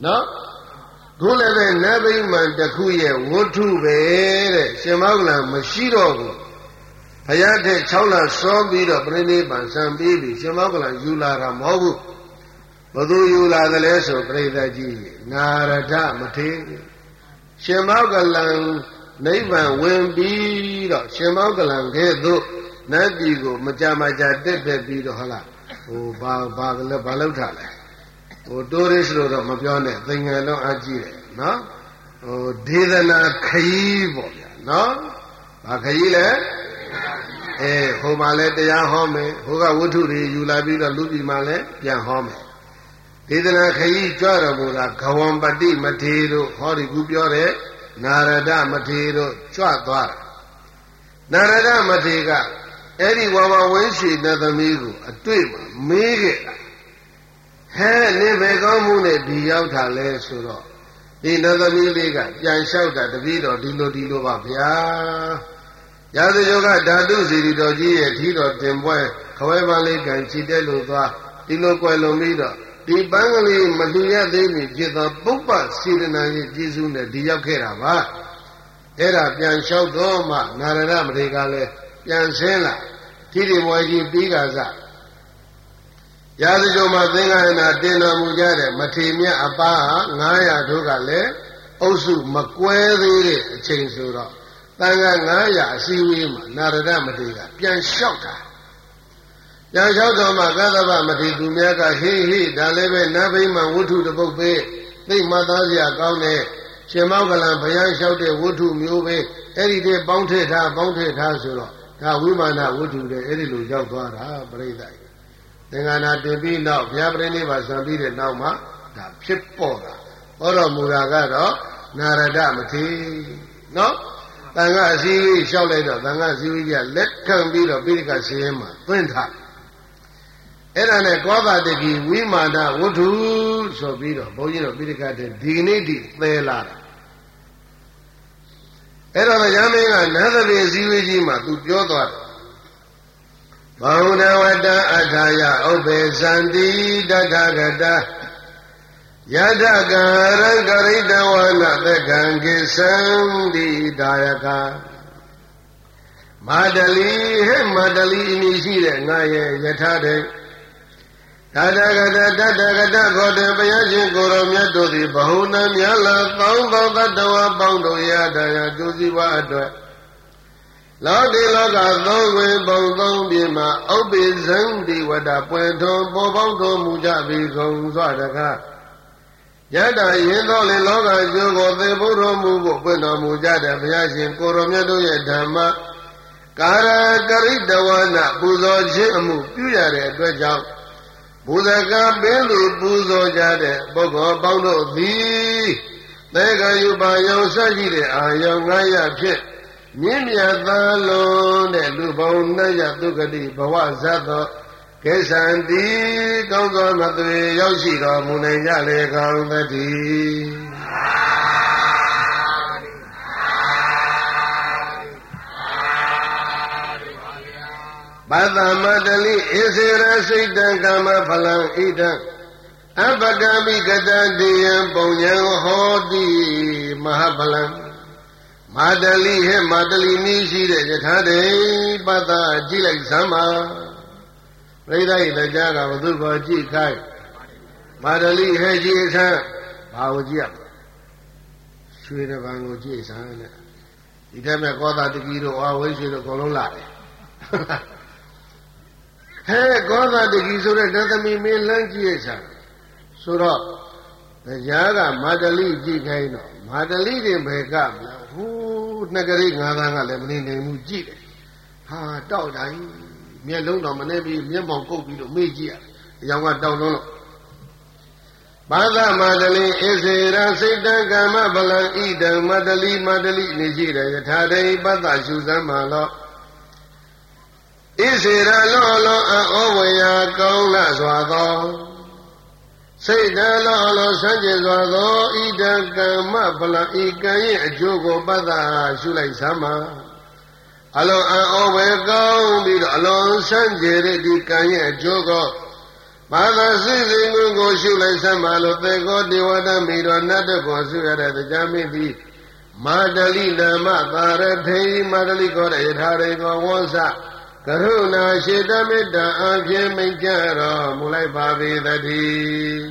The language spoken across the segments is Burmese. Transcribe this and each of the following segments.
နော်ခုလည်းပဲနတ်ဗိမာန်တစ်ခုရဲ့ဝတ္ထုပဲတဲ့ရှင်မောကလန်မရှိတော့ဘူးဘုရားတဲ့6လစောပြီးတော့ပြိဋိဘံဆံပြီးပြီရှင်မောကလန်ယူလာတာမဟုတ်ဘူးဘသူယူလာတယ်လဲဆိုပြိဿကြီးနာရထမထေရရှင်မောကလန်နိဗ္ဗာန်ဝင်ပြီးတော့ရှင်မောကလန်ကဲ့သို့နတ်ပြည်ကိုမကြမကြတက်တက်ပြီးတော့ဟုတ်လားဟိုဘာလောက်ထားလဲဟိုတိုးရစ်လို့တော့မပြောနဲ့သင်္ကန်းလုံးအကြည့်တယ်နော်ဟိုဒေသနာခရီးပေါ့ဗျာနော်ဘာခရီးလဲဟိုမှာလဲတရားဟောမယ်ဟိုကဝတ္ထုတွေယူလာပြီးတော့လူပြည်မှာလဲပြန်ဟောမယ်ဒေသနာခရီးကြွတော်မူတာဂဝံပတိမထေရတို့ဟောဒီကူပြောတဲ့နာရဒမထေရတို့ကြွသွားတာနာရဒမထေရကအဲ့ဒီဝါဝဝင်းရှိတဲ့သမီးကိုအတွေ့မှာမေးခဲ့တာဟဲ့နေဘယ်ကောင်းမှုနဲ့ဒီရောက်တာလဲဆိုတော့ဒီနတ်သမီးလေးကပြန်လျှောက်တာတပည့်တော်ဒီလိုပါဗျာရာဇယောကဓာတုစီရီတော်ကြီးရဲ့ထီတော်တင်ပွဲခွဲပန်းလေးကံချီတက်လို့သွားဒီလိုကွယ်လွန်ပြီးတော့ဒီပန်းကလေးမလူရသေးမီဖြစ်သောပုပ္ပစေတနာရဲ့ကျေးဇူးနဲ့ဒီရောက်ခဲ့တာပါအဲ့ဒါပြန်လျှောက်တော့မှနာရဒမထေရကလည်းပြန်ဆင်းလာထီဒီမွယ်ကြီးပြီးကစားရာဇဂုံမှာသင်္ဃာယနာတင်တော်မူကြတဲ့မထေမြတ်အပါ900တို့ကလည်းအုပ်စုမကွဲသေးတဲ့အချိန်ဆိုတော့တန်ခါ900အစည်းအဝေးမှာနာရဒမထေရကပြန်လျှောက်တာပြန်လျှောက်တော့မှကသဗ္ဗမထေရသူများကဟေးဒါလည်းပဲနတ်ဗိမာန်ဝတ္ထုတစ်ပုဒ်ပဲသိမှတ်သားစရာကောင်းတဲ့ရှင်မောကလန်ဘုရားလျှောက်တဲ့ဝတ္ထုမျိုးပဲအဲ့ဒီတည်းပေါင်းထည့်ထားဆိုတော့ဒါဝိမာနဝတ္ထုတွေအဲ့ဒီလိုရောက်သွားတာပြိဿသင်္ကနာတင်ပြီးနောက်ဘုရားပြိဋိဘံဆံပြီးတဲ့နောက်မှာဒါဖြစ်ပေါ်တာဟောတော်မူတာကတော့နာရဒမထေရနော်တန်ခါအစည်းအဝေးလျှောက်လိုက်တော့တန်ခါအစည်းအဝေးကလက်ခံပြီးတော့ပိဋကစီရင်မှာသွင်းထားအဲ့ဒါနဲ့ကောသတကိဝိမာနဝတ္ထုဆိုပြီးတော့ဘုန်းကြီးတို့ပိဋကတဲ့ဒီနေ့ဒီသဲလာတာအဲ့တော့ရမင်းကနသတိအစည်းအဝေးကြီးမှာသူပြောသွားတယ်ဘဝဒဝတ္တအထာယဥပ္ပေသန္တိတထဂတယထကာရံကရိတဝနာသက္ခံကိသံတိဒါယကမာတလီဟဲ့မာတလီအမည်ရှိတဲ့ငါရဲ့ယထာတဲ့တထဂတတထဂတခေါ်တဲ့ဘုရားရှင်ကိုရောမြတ်တို့သည်ဘဟုနံမြလာသောင်းသောတတဝပေါင်းတို့ရတာယသူစီဝအတွက်လောကီလောကသုံးဝင်ပုံသုံးပြမှာဥပ္ပိဇံတိဝတ္တပွင့်ထုံပေါ်ပေါင်းတော်မူကြပြီကုန်စွာတကားယတရင်တော်လေလောကကျိုးကိုသေဖို့တော်မူဖို့ပွင့်တော်မူကြတဲ့ဘုရားရှင်ကိုရောမြတ်တို့ရဲ့ဓမ္မကာရကရိတဝနာပူဇော်ခြင်းအမှုပြုရတဲ့အတွက်ကြောင့်ဘုဇကပင်လူပူဇော်ကြတဲ့ပုဂ္ဂိုလ်ပေါင်းတို့သည်သေကယူပါယောဆက်ရှိတဲ့အာယုံ900ဖြင့်မြင့်မြတ်သာလွန်တဲ့လူပေါင်း900ဒုက္ခတိဘဝဇတ်သောကိစ္ဆန္တိကောင်းသောမသွေရောက်ရှိတော်မူနိုင်ကြလေကောင်းသတည်းပသမတလိဣစေရစိတ်တံကာမဖလံဣဒံအပကမိကတတိယံပုံညံဟောတိမဟာဖလံမာတလီဟဲ့မာတလီနည်းရှိတဲ့ယထာတေပတ္တကြည့်လိုက်စမ်းပါပရိသတ်ရဲ့တရားကဘုသူ့ကိုကြည့်ခိုင်းမာတလီဟဲ့ကြည့်စမ်းဘာကိုကြည့်ရမလဲရွှေတပံကိုကြည့်စမ်းတဲ့ဒီထက်မဲ့ကောသာတကီတို့အာဝိရွှေတို့အကုန်လုံးလာတယ်ဟဲ့ကောသာတကီဆိုတဲ့နတ်သမီးမင်းလမ်းကြည့်စမ်းဆိုတော့တရားကမာတလီကြည့်ခိုင်းတော့မာတလီတွေဘယ်ကမလဲဟိုးနှစ်ကလေးငါးသားကလည်းမနေနိုင်ဘူးကြည့်တယ်ဟာတောက်တိုင်းမျက်လုံးတော့မနေပြီးမျက်မှောင်ကုတ်ပြီးတော့မေ့ကြည့်ရတယ်အယောင်ကတောက်လုံးလို့ဘာသာမာတလီဣစေရစိတ်တံကာမဗလံဣဒံမာတလီနေရှိတယ်ယထာတေပတ္တရှုစမ်းပါလောဣစေရလောဩဝေယကောင်းလစွာသောစိတ်တလောဆန်းကျင်စွာသောဣဒံကမ္မဖလံဤကံရဲ့အကျိုးကိုပတ္တရှုလိုက်စမ်းပါအလွန်ဩဝေကောင်းပြီးတော့အလွန်ဆန်းကျင်တဲ့ဒီကံရဲ့အကျိုးကိုဘာသာစိတ်စဉ်ကိုရှုလိုက်စမ်းပါလို့သေကောဒေဝတာမိတော်နတ်တကောဆုရတဲ့တရားမင်းသည်မာတလိနာမသာရထေမာတလိကောရထာရေကောဝောစကရုဏာရှိတမေတ္တာအဖြစ်မိန့်ကြတော်မူလိုက်ပါပေသတည်း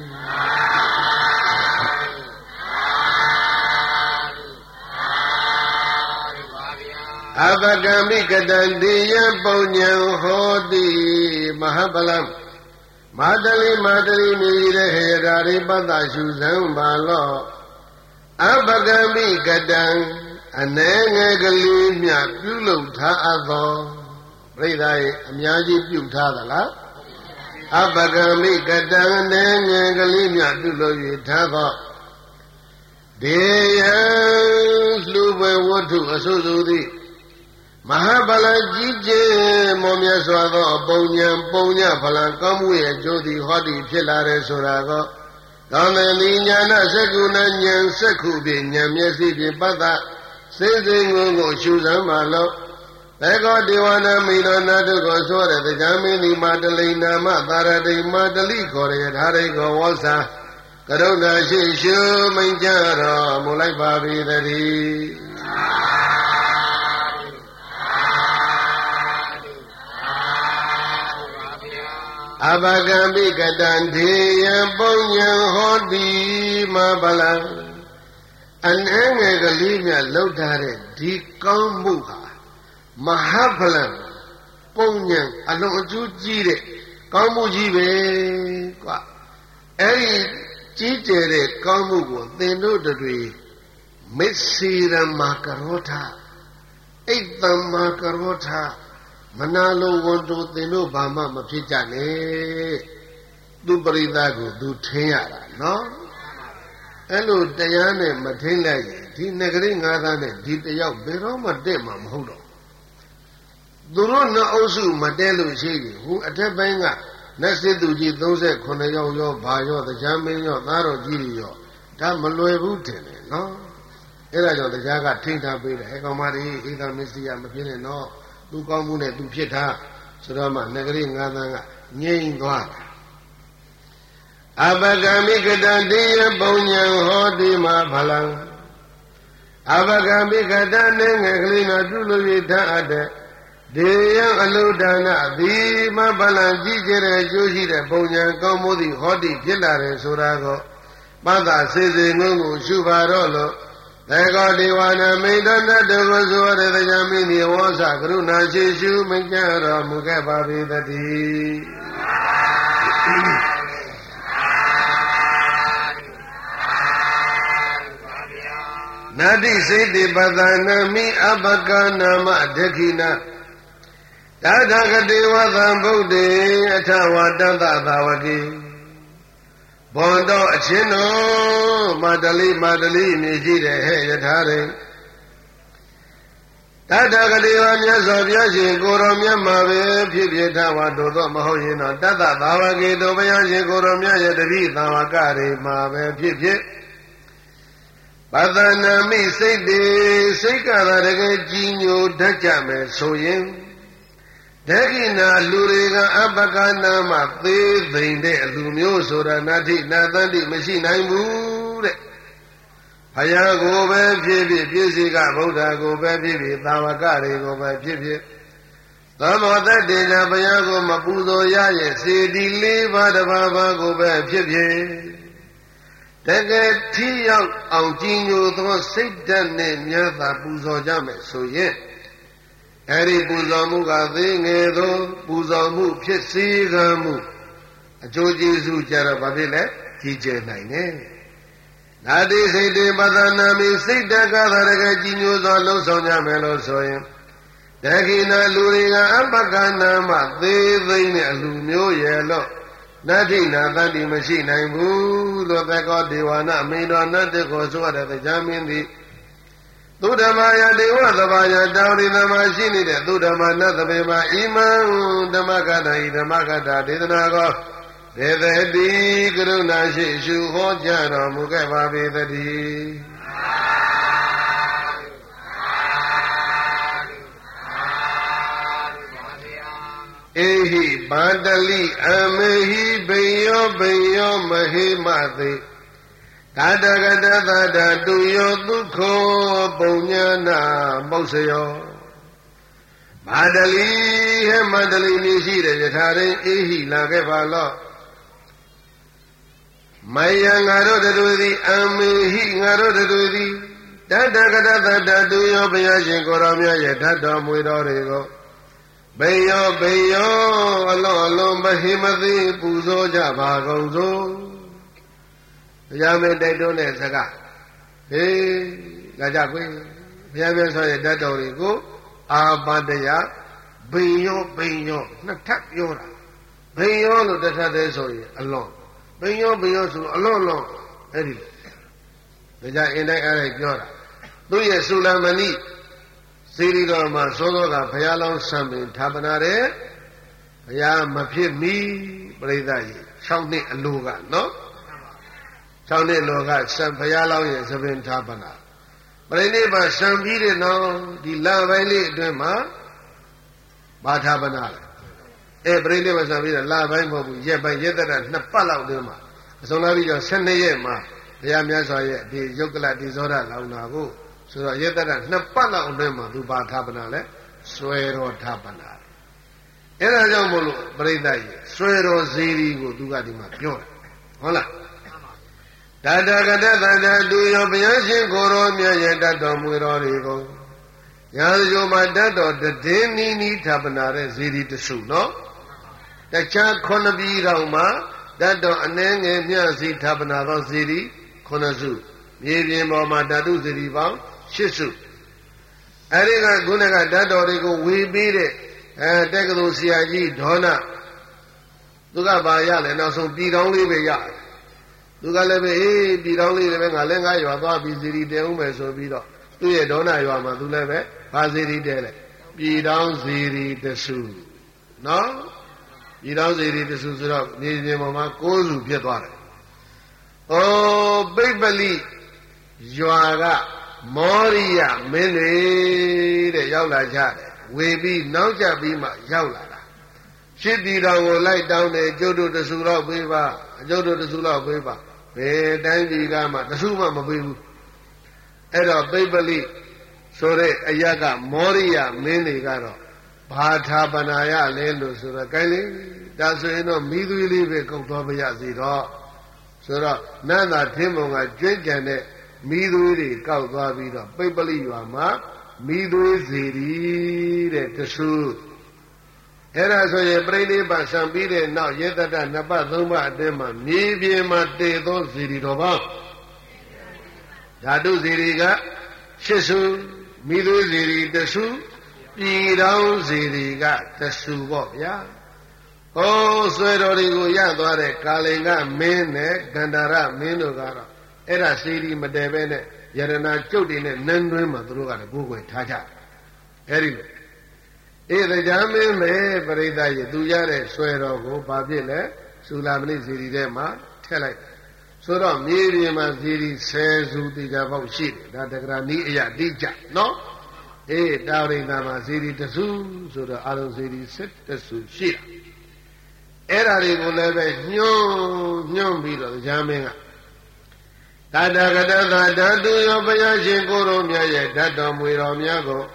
အဘဂမိကတံတေယပုညံဟောတိမဟာပလံမာတလိမြည်တဲ့ဟေရာရိပတ္တရှုစံပါလောအဘဂမိကတံအနေငယ်ကလေးမြပြုလုပ်ထားအပ်သောပြိဿရဲ့အများကြီးပြုထားသလားအဘဂမိကတံအနေငယ်ကလေးမြပြုလုပ်၍ထားသောဒေယံလှဘဝတ္ထုအဆုစုသည်မဟာဗလကြီးကျယ်မောမြတ်စွာသောပုံညဖလံကောင်းမှုရဲ့ကျိုးသည်ဟောသည်ဖြစ်လာတယ်ဆိုတာကောကောင်းတဲ့ဉာဏစက္ကုဏဉာဏ်စက္ခုဖြင့်ဉာဏ်မျက်စိဖြင့်ပတ်သက်စိတ်စဉ်ကိုရှုစမ်းပါလို့သေကောဒေဝနာမိတော်နာတုကိုဆိုတဲ့တရားမင်းဒီမာတလိနာမသာရတိမာတလိခေါ်ရထာရိကောဝောစာကရုဏာရှိရှုမိန်ကြတော်မူလိုက်ပါပြီတည်းအဘဂံပိကတံဒေယံပုညံဟောတိမဗလံအနေငယ်ကလေးမြတ်လောက်ထားတဲ့ဒီကောင်းမှုဟာမဟာဗလံပုညံအလုံးအကျိုးကြီးတဲ့ကောင်းမှုကြီးပဲကွာအဲ့ဒီကြီးကျယ်တဲ့ကောင်းမှုကိုသင်တို့တွေမစ္ဆေရမကရောထအိတ်တမကရောထမနာလိုဝန်တို့သင်တို့ဘာမှမဖြစ်ကြနဲ့သူပရိသတ်ကိုသူထင်းရတာနော်အဲ့လိုတရားနဲ့မထင်းလိုက်ရင်ဒီနဂရိငါးသားနဲ့ဒီတယောက်ဘယ်တော့မှတက်မှာမဟုတ်တော့သူတို့နှစ်အုပ်စုမတဲလို့ရှိရင်ဟိုအထက်ပိုင်းကနတ်စစ်သူကြီး39ယောက်ရောဘာရောတရားမင်းရောသားတော်ကြီးတွေရောဒါမလွယ်ဘူးထင်တယ်နော်အဲ့ဒါကြောင့်တရားကထိန်းထားပေးတယ်ဟဲ့ကောင်မလေးဣဒံမစ္စည်းမဖြစ်နဲ့နော်သူကောင်းမှုနဲ့သူဖြစ်တာဆိုတော့မှနဂရိငါးသန်းကငြိမ့်သွားတာအဘဂမိကတံတေယပုံညံဟောတိမဖလံအဘဂမိကတံနဲ့ငယ်ကလေးကပြုလို့ရထားအပ်တဲ့ဒေယံအလုဒနာဒီမဖလံကြည့်ကြတဲ့အကျိုးရှိတဲ့ပုံညံကောင်းမှုသည်ဟောတိဖြစ်လာတယ်ဆိုတာကိုပတ္တစေစေငုံကိုရှုပါတော့လို့သေကောဒေဝနာမိတ္တတတဝဆိုရတဲ့တရားမင်းဒီဝေါစကရုဏာရှိရှုမိကြတော်မူခဲ့ပါပေတည်းနတိစိတ်တိပသနာမိအပကနာမဒက္ခိနာတထကတိဝသံဗုဒ္ဓေအထဝတ္တသာဝတိဘွန်တော်အချင်းတော်မာတလိမြည်ရှိတဲ့ဟဲ့ယထာရိတထကတိဝမြတ်စွာဘုရားရှင်ကိုရောမြတ်မှာပဲဖြစ်ဖြစ်ထဝတို့တော့မဟုတ်ရင်တော့တတ္တသာဝကေတို့ဘုရားရှင်ကိုရောမြတ်ရဲ့တပိသာဝကတွေမှာပဲဖြစ်ဖြစ်ပသနာမိစိတ်တွေစိတ်ကသာတကယ်ကြီးညိုတတ်ကြမယ်ဆိုရင်ဒက္ခိနာလူတွေကအပကနာမသေးသိမ့်တဲ့အလူမျိုးဆိုတာနာတိနာသန္တိမရှိနိုင်ဘူးတဲ့ဘုရားကိုပဲဖြစ်ဖြစ်ပြည့်စုံကဗုဒ္ဓကိုပဲဖြစ်ဖြစ်သာဝကတွေကိုပဲဖြစ်ဖြစ်သမောတတေနာဘုရားကိုမပူဇော်ရရဲ့စေတီ၄ပါးတစ်ပါးပါးကိုပဲဖြစ်ဖြစ်တကယ်ထိရောက်အောင်ကြည်ညိုသောစိတ်ဓာတ်နဲ့မြတ်သာပူဇော်ကြမယ်ဆိုရင်အဲ့ဒီပူဇော်မှုကသေးငယ်သောပူဇော်မှုဖြစ်စေကမှုအကျိုးကျေးဇူးကြတော့ဘာဖြစ်လဲကြီးကျယ်နိုင်တယ်။နာတိစိတ်တေပသနာမိစိတ်တက္ကသာရကကြီးညိုသောလှုပ်ဆောင်ကြမယ်လို့ဆိုရင်ဒက္ခိဏလူတွေကအပကနာမသေးသိမ့်တဲ့အလူမျိုးရဲ့လို့နတ္ထိနာတတ္တိမရှိနိုင်ဘူးလို့သေကောဒေဝနာမိန်တော်နတ်တေကိုဆိုရတဲ့တရားမင်းသည်သုဓမ္မာယဒေဝသဘာယတောင်းဒီသမရှိနေတဲ့သုဓမ္မာနတ်သဘေမှာဣမံဓမ္မကတ္တဤဓမ္မကတ္တဒေသနာကောဒေသတိကရုဏာရှိရှုဟောကြားတော်မူခဲ့ပါပေတည်းဧဟိဗန္တလိအမေဟိဘိ Beyo Mahimati Tadagada Dada Duyo Dukho Punyana Mosayo Madali Madali Nishida Yatari Ehi Lagevalo Mayangaro de Dudi Amihi Ngaro de Dudi Tadagada Dada Duyo Bayashin Koramia Yatata Muidorigo Beyo Alon Mahimati Puzo Java Gonzo Yame Daytone Saga Hey Gajakwi Yame Soya Datorigo Abadaya Beyo Natak Yora Beyo no Data Soya alone Beyo so alone Eddie Gaja in the area Yora Do ye Sulamani Siri Roma Soga Payalon Sami Tabanare Paya Mapir me Bredai Sounding a Luga no Sounding Loga Sam Payalon Sabin Tabana But I never some video now the love I live Dema Batabana Every day was a video love I move yet by yet that Napala Dema So now you send a yema Yamasa the Yokala Dizora Launago So yet that Napala Dema to Batabana Suero Tabana Era Jamolo Bredai Suero Ziri go to Gadima Pure Hola Dada do your Biashin Goromia Yadam Wirorigo Yazo my dad or the Deni Tabanare Ziri the Su, no? The Chat Konabi Rauma, that do Anang and Yazi Tabanaro Ziri, Konazu, Yedium or Madadu Ziriva, Shisu. Ariga Gunaga Dadorigo, we beat it, and Degado Siaji, Dona Duga Bayal, and also beat only the yard. Dugalebe, be only the Lenga, you are busy de Ume, so be do ye dona, you are Maduleve, Baziri dele, be down Ziri the Su. No? Be down Ziri the Su, Nizimama, Kozu, Pietware. Oh, Bibali, Joaga, Moria, Mene, the Yaula Jade, we be now Jabima, Yaula. Shitty down will lie down the Jodo the Sula Biva, Jodo the Sula Biva. Be dandy gama, the Suma Mabu. Era Bibali, Sore Ayaga, Moria, Menigaro, Bata Banaya, Lendo, Sura Kali, that's you know, Midu live Kotobia Zero. Sura Nana Timonga, drink and Midu, Kautavida, Bibali Yama, Midu Ziri, the Su. Era so ye brainy by some bide now yet that Nabazuma dema, maybe Mate those Ziridoba. Dadu Ziriga, Shisu, Midu Ziri, the Su, Pidao Ziriga, the Su, ya. Oh, Swedorigo Yadore, Kalinga, Mene, Gandara, Menogara, Era Siri Madevene, Yarana Chodine, Nandrima, Druga, Google, Tata. Eri. The Jamin may Breda Dujare, Suero, Babile, Sulamni Ziridema, tell it. So don't Miriam Ziri says who did about shit, that the Grania Dija, no? Dowry Nama Ziri the Su, so the other Ziri set the Su shit. Era will never no beat of the Jamina. Tadagada, do your Bayashin Goromia, that dumb with Omiago.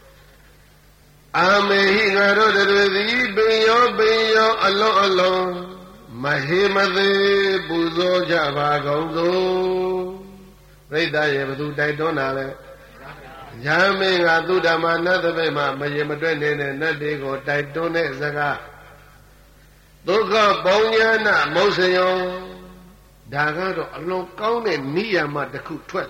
Amehi Garo de Beyo, alone, Mahimade, Buzo, Java, Gonzo, Reda, Yabdu, Daytonale, Jamming, Adudama, another Bema, Mayamadren, and Nadigo, Daytone, Zaga, Doga, Bonyana, Moseon, Dagado, alone, Kone, Niyama, the Cook 12.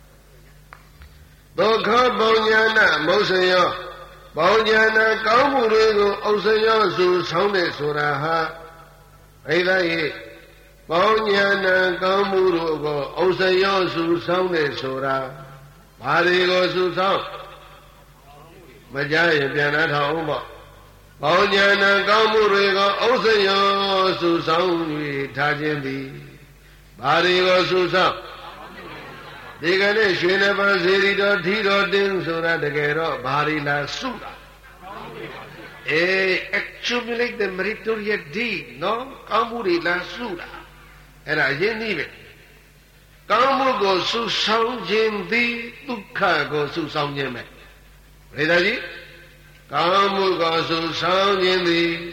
Doga, Bonyana, Moseon. Bonyana Kamurigo, Osayo, Sound Suraha, Eda Bonyana Kamurugo, Osayo, Sound Sura, Marigo Susam, Majay, Pianata Umba, Bonyana Kamurigo, Osayo, Sound Tajindi, Marigo Susam. Digane Shineva Zirido Tiro Din Sura de Gero, Barila Sura. accumulate the meritorious deed, no? Kamuri la sura. Era yenibe. Kamu go su sound jindi, dukha go su sound yeme. Redaji? Kamu go su sound jindi.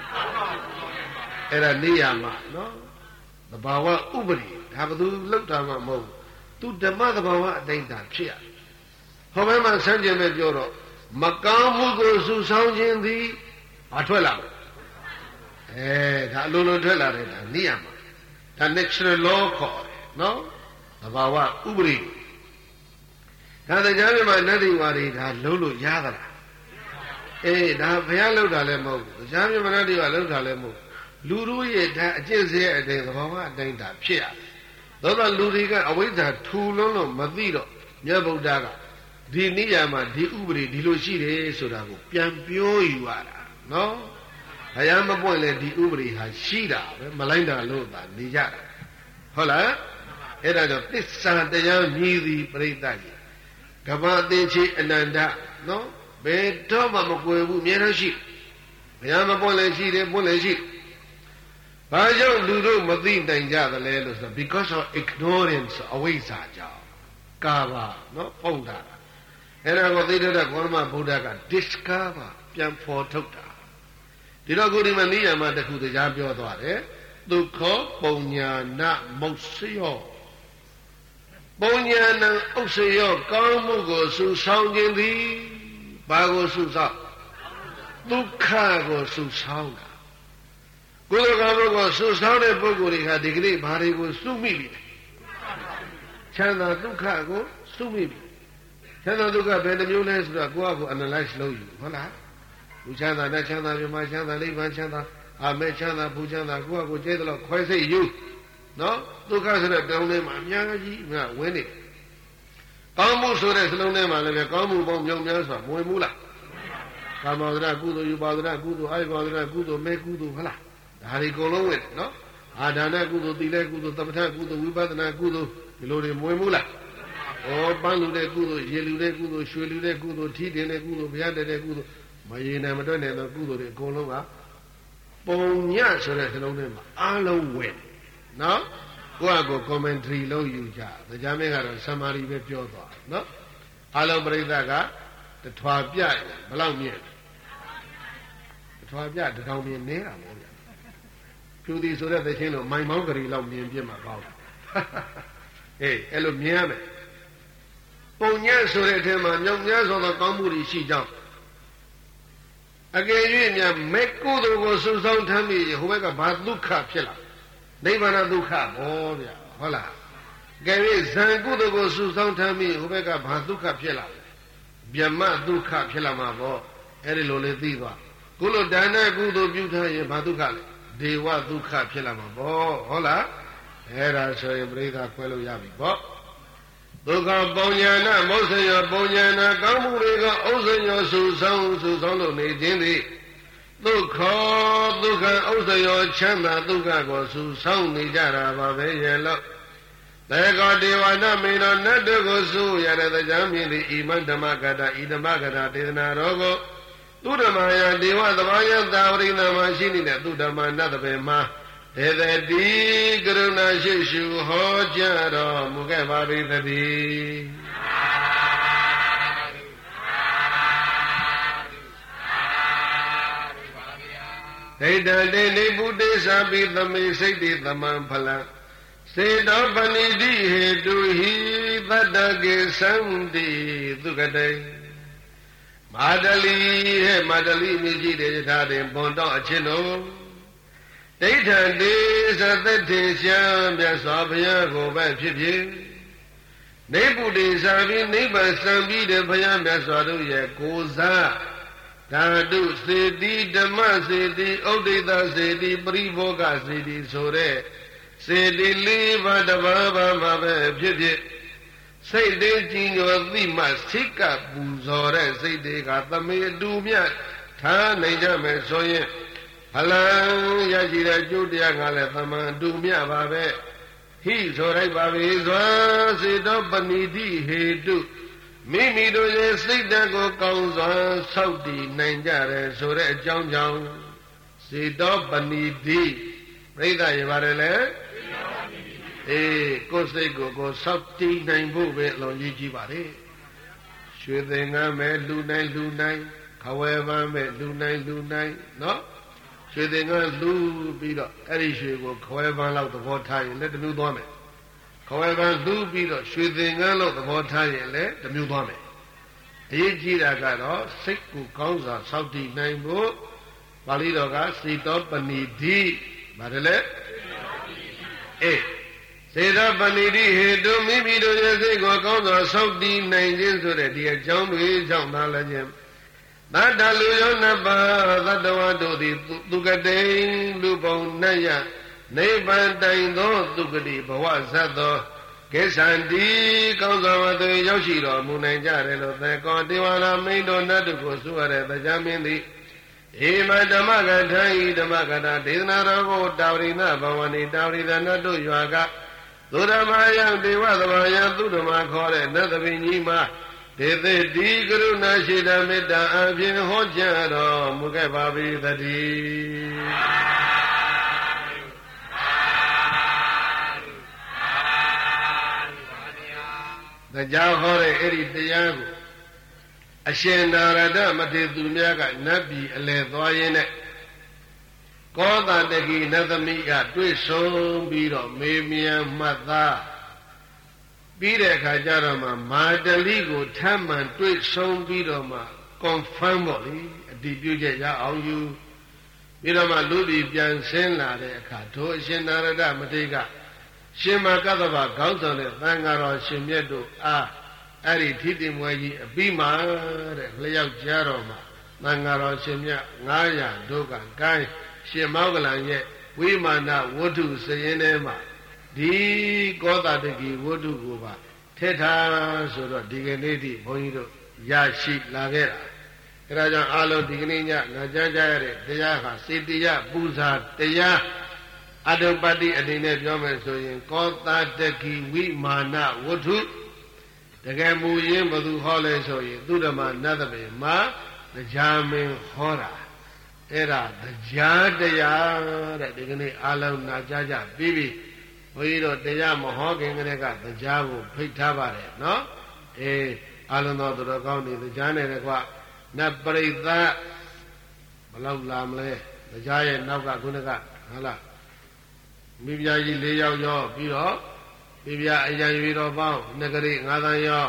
Era niyama, no? The bawa ubri, have to look down my mouth. To the mother bawa dainta chia. However, Sanjay Joro. Makamu go su sound in the Atwella. Lulu Della, Niama. The natural law call, no? Abawa Ubri. Now the Jamima Nadi Wari had Lulu Yadra. The Pialo Dalemo, the Jamima Nadi Alu Dalemo. Lulu yet Jizzy at the Bawa Dainta Chia. Though Ludiga awaits her two Lolo Madido, Yabo Daga. Di niyama di ubri di loရှိတယ်ဆိုတာကိုပြန်ပြောယူရတာနော်။ဘုရားမပွင့်လေဒီဥပရိဟာရှိတာပဲမလိုက်တာလို့သာနေကြတာ။ဟုတ်လား။အဲ့ဒါကြောင့်သစ္စာတရားမြည်သည်ပြိတ္တကြီးကမ္ဘာသင်္ချေအနန္တနော်ဘယ်တော့မှမကွယ်ဘူးအများကြီးရှိဘုရားမပွင့်လေရှိတယ်ပွင့်လေရှိဘာကြောင့်လူတို့မသိနိုင်ကြသလဲလို့ဆို because of ignorance အဝိဇ္ဇာကြောင့်ကာဘာနော်ပုံတာအဲ့ဒါကိုသိတဲ့ကောရမဗုဒ္ဓက discover ပြန်ဖော်ထုတ်တာဒီတော့ကိုဒီမှာနိယမတစ်ခုတရားပြောသွားတယ်ဒုက္ခပုံညာနာမုတ်စယောပုံညာနာဥစ္စယောကောင်းမှုကိုစုဆောင်ခြင်းသည်ဘာကိုစုဆောင်ဒုက္ခကိုစုဆောင်တာကိုယ်ကဘုကိုစုဆောင်တဲ့ပုဂ္ဂိုလ်တွေကဒီကနေ့ဘာတွေကိုစုမိပြီချမ်းသာဒုက္ခကိုစုမိပြီချမ်းသာဒုက္ခဘယ်နှမျိုးလဲဆိုတော့ကိုယ့်အကို analyze လုပ်ယူဟုတ်လားလူချမ်းသာနဲ့ချမ်းသာပြမချမ်းသာနိဗ္ဗာန်ချမ်းသာအာမေချမ်းသာဘူချမ်းသာကိုယ့်အကိုကျဲတော့ခွဲစိတ်ယူနော်ဒုက္ခဆိုတဲ့တောင်းထဲမှာအများကြီးငါဝင်နေကောင်းမှုဆိုတဲ့စလုံးထဲမှာလည်းပဲကောင်းမှုပေါင်းမြောက်များစွာမဝင်ဘူးလားကာမဝဒကုသိုလ်ယူပါဒနာကုသိုလ်အာယဝဒနာကုသိုလ်မေကုသိုလ်ဟုတ်လားဒါတွေအကုန်လုံးဝင်နော်အာဒါနကုသိုလ်သီလကုသိုလ်သမထကုသိုလ်ဝိပဿနာကုသိုလ်ဒီလိုတွေမဝင်ဘူးလားပန်းလူတဲ့ကုသိုလ်ရေလူတဲ့ကုသိုလ်ရွှေလူတဲ့ကုသိုလ်ထီးတင်တဲ့ကုသိုလ်ဘုရားတည်းတဲ့ကုသိုလ်မရေနိုင်မတွက်နိုင်သောကုသိုလ်တွေအကုန်လုံးကပုံညဆိုတဲ့စလုံးထဲမှာအားလုံးဝင်နော်ကိုယ့်အကို commentary လုပ်ယူကြတရားမင်းကတော့ summary ပဲပြောသွားနော်အားလုံးပြိဿကတထွာပြဘယ်လောက်မြင့်တထွာပြတထောင်မြင့်နေတာပေါ့ဗျာဖြူသည်ဆိုတဲ့သချင်းလို့မိုင်မောင်းကလေးလောက်မြင်ပြမှာပေါ့အေးအဲ့လိုမြင်ရမယ်ပုံညဆိုတဲ့အထက်မှာမြောက်များစွာသောကောင်းမှုတွေရှိကြောင်းအကယ်၍များမေကုသိုလ်ကိုစုဆောင်ထမ်းပြီးဟိုဘက်ကဘာဒုက္ခဖြစ်လာနိဗ္ဗာန်ဒုက္ခဘောဗျာဟုတ်လားအကယ်၍ဇံကုသိုလ်ကိုစုဆောင်ထမ်းပြီးဟိုဘက်ကဘာဒုက္ခဖြစ်လာဗျမဒုက္ခဖြစ်လာမှာပေါ့အဲ့ဒီလိုလေးသိသွားခုလိုဒါနကုသိုလ်ပြုထားရင်ဘာဒုက္ခလဲဒေဝဒုက္ခဖြစ်လာမှာပေါ့ဟုတ်လားအဲ့ဒါဆိုရင်ပြိဿခွဲလို့ရပြီပေါ့ဒုက္ခပုံညာနာမောစယောပုံညာနာကောင်းမှုတွေကဥစ္စာယောစုဆောင်လို့နေခြင်းသည်ဒုက္ခဥစ္စာယောချမ်းသာဒုက္ခကိုစုဆောင်နေကြတာပါပဲရဲ့လို့တေကောဒေဝနာမေနောနတ်တို့ကိုစုရတဲ့တရားမြင်သည်ဣမံဓမ္မကတာဣဓမ္မကတာဒေသနာတော်ကိုသူဓမ္မယဒေဝသဘာယသာဝရိနာမှာရှိနေတဲ့သူဓမ္မနတ်တပင်မှာဒေသတိကရုဏာရှိရှုဟောကြားတော်မူခဲ့ပါ၏တည်းဒိဋ္ဌတေနိဗ္ဗုတေသပိသမေစိတ်တိသမံဖလံစေတောပဏိတိဟေတုဟိသတ္တကေသံတိသုကတေမာတလီဟဲ့မာတလီမြည်ကြည့်တဲ့ယထာတွင်ပွန်တော့အချင်းတို့ဒိဋ္ဌံတေသသက်ထေရှံမြတ်စွာဘုရားကိုပဲဖြစ်ဖြစ်နိဗ္ဗုတေသပြီးနိဗ္ဗာန်စံပြီးတဲ့ဘုရားမြတ်စွာတို့ရဲ့ကိုယ်စားဓာတုစေတိဓမ္မစေတိဥဒိတစေတိပရိဘောဂစေတိဆိုတဲ့စေတိလေးပါးတပါးပါးမှာပဲဖြစ်ဖြစ်စိတ်လေးကြည်ညိုသိမှစိတ်ကပူဇော်တဲ့စိတ်တွေကသမေအတူမြတ်ထားနိုင်ကြမယ်ဆိုရင်ဖလံရရှိတဲ့ကျိုးတရားကလည်းသမန်တူမြပါပဲဟိဆိုလိုက်ပါပြီဇွာစေတောပဏိတိဟေတုမိမိတို့ရဲ့စိတ်ဓာတ်ကိုကောင်းစွာဆောက်တည်နိုင်ကြတယ်ဆိုတဲ့အကြောင်းကြောင့်စေတောပဏိတိပြိဿရေပါတယ်လေကိုယ်စိတ်ကိုဆောက်တည်နိုင်ဖို့ပဲအလုံးကြီးကြီးပါလေရွှေသင်္ကန်းမဲ့လူနိုင်ခဝဲပန်းမဲ့လူနိုင်နော်ရွှေသင်္ကန်းလူပြီးတော့အဲ့ဒီရွှေကိုခဝဲပန်းလောက်သဘောထားရင်လည်းတမျိုးသွားမယ်ခဝဲပန်းလူပြီးတော့ရွှေသင်္ကန်းလောက်သဘောထားရင်လည်းတမျိုးသွားမယ်အရေးကြီးတာကတော့စိတ်ကိုကောင်းစွာဆောက်တည်နိုင်ဖို့ပါဠိတော်ကစေတောပဏိတိပါတယ်လေစေတောပဏိတိဟေတုမိမိတို့ရဲ့စိတ်ကိုကောင်းစွာဆောက်တည်နိုင်ခြင်းဆိုတဲ့ဒီအကြောင်းတွေကြောင့်သာလည်းချင်းသတ္တလူယောနပါသတ္တဝါတို့သည်သူကတိလူပုံနတ်ရနိဗ္ဗာန်တိုင်သောသူကတိဘဝဇတ်သောကိစ္ဆန္တိကောင်းစွာမသွေရောက်ရှိတော်မူနိုင်ကြတယ်လို့သေကောတေဝနာမိန်တော်နတ်တို့ကိုဆိုရတဲ့တရားမင်းသည်ဧမဓမ္မကထာဤဓမ္မကထာဒေသနာတော်ကိုတာဝရိနဘဝနိတာဝရိသနတ်တို့ရွာကသုဓမ္မာယံဒေဝသဘာယံသုဓမ္မာခေါ်တဲ့နတ်သမီးကြီးမှာဒေသေတိကရုဏာရှိတမေတ္တာအပြင်ဟောကြားတော်မူခဲ့ပါ၏တည်းတရားဟောတဲ့အဲ့ဒီတရားကိုအရှင်နာရဒမထေသူများကနတ်ပြည်အလယ်သွားရင်းနဲ့ကောသတကိနတ်သမီးကတွေ့ဆုံပြီးတော့မေးမြန်းမှတ်သားပြီးတဲ့အခါကျတော့မှမာတလိကိုထမ်းမှန်တွေ့ဆုံပြီးတော့မှ confirm ပေါ့လေအတည်ပြုချက်ရအောင်ယူပြီးတော့မှလူပြည်ပြန်ဆင်းလာတဲ့အခါတို့အရှင်နာရဒမထေကရှင်မကတ္တဗခေါင်းဆောင်တဲ့သံဃာတော်ရှင်မြတ်တို့အားအဲ့ဒီထိတိမွဲကြီးအပြီးမှာတဲ့လျောက်ကြားတော်မှာသံဃာတော်ရှင်မြတ်900တို့ကကိုင်းရှင်မောဂလန်ရဲ့ဝိမာနဝတ္ထုစရင်ထဲမှာဒီကောသတကိဝတ္ထုကိုပါထည့်ထားဆိုတော့ဒီကနေ့ထိဘုန်းကြီးတို့ရရှိလာခဲ့တာအဲဒါကြောင့်အားလုံးဒီကနေ့ညနာကြားကြရတဲ့တရားဟာစေတယပူဇာတရားအတုပတိအနေနဲ့ပြောမယ်ဆိုရင်ကောသတကိဝိမာနဝတ္ထုတကယ်မူရင်းဘသူဟောလဲဆိုရင်သုဓမ္မနတ်သမီးမှာတရားမင်းဟောတာအဲ့ဒါတရားတရားတဲ့ဒီကနေ့အားလုံးနာကြားကြပြီးပြီဘုန်းကြီးတို့တရားမဟောခင်ကတည်းကတရားကိုဖိတ်ထားပါတယ်နော်အားလုံးသောသူတော်ကောင်းတွေတရားနဲ့တကွနတ်ပရိသတ်ဘလောက်လာမလဲတရားရဲ့နောက်ကခုနကဟုတ်လားမိဖုရားကြီး၄ယောက်ရောပြီးတော့မိဖုရားအရံရွေတော်ပေါင်းနဂရိ9သန်းရော